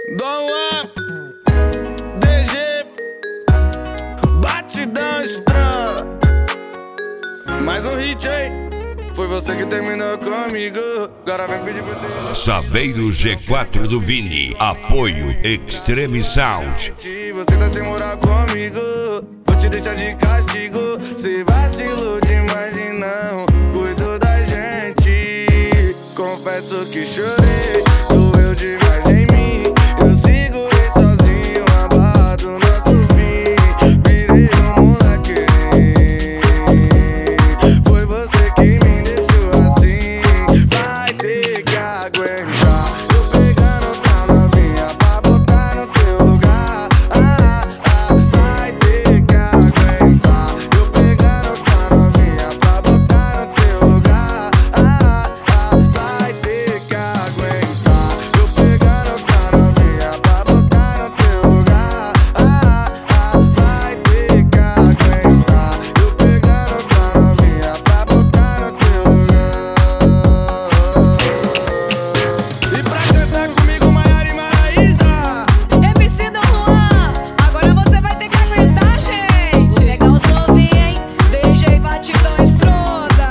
Dom Juan, DG, batidão estrada. Mais um hit aí. Foi você que terminou comigo. Agora vem pedir pra ter. Saveiro G4 do Vini. Apoio Extreme Sound. Você tá sem moral comigo. Vou te deixar de castigo. Cê vacilou demais e não cuidou da gente. Confesso que chorei. Doeu demais em mim. Eu segurei sozinho a barra do nosso fim. Virei um moleque. Foi você que me deixou assim. Vai ter que aguentar. Eu pegando outra novinha pra botar no teu lugar. Vai ter que aguentar. Eu pegando outra novinha pra botar no teu lugar. Vai ter que aguentar. Eu pegando outra novinha pra botar no teu lugar. Vai ter que aguentar. Eu pegando outra novinha pra botar no teu lugar. E pra cantar comigo, Maiara e Maraísa. MC Dom Juan, agora você vai ter que aguentar, gente. Pegar os novinhos, hein? DJ batidão estronda.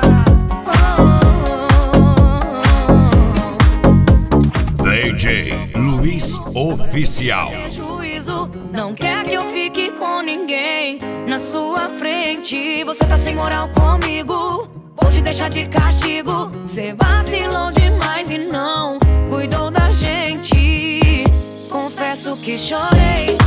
DJ Luiz Oficial. Juízo, não quer que eu fique com ninguém na sua frente. Você tá sem moral comigo. Vou te deixar de castigo. Cê vacilou demais e não cuidou da gente. Confesso que chorei.